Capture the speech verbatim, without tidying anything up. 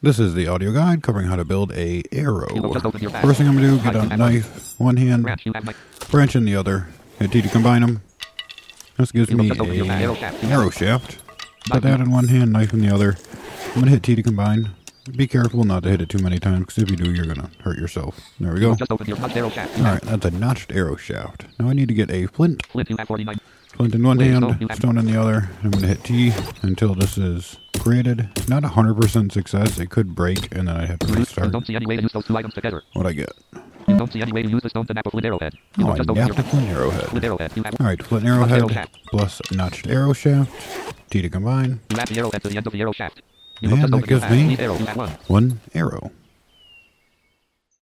This is the audio guide covering how to build a arrow. First thing I'm going to do, get a knife, one hand, branch in the other, hit T to combine them. This gives me a arrow shaft. Put that in one hand, knife in the other. I'm going to hit T to combine. Be careful not to hit it too many times, because if you do, you're going to hurt yourself. There we go. Alright, that's a notched arrow shaft. Now I need to get a flint. Flint in one hand, stone in the other. I'm going to hit T until this is created. Not one hundred percent success. It could break, and then I have to restart. Don't see any way to use those two items together. What'd I get? You don't see any way to use the stone to nap a flint arrowhead. Oh, I napped a flint arrowhead. Flint arrowhead. Alright, flint arrowhead plus notched arrow shaft. T to combine. You add the arrowhead to the end of the arrow shaft. And that gives me one arrow.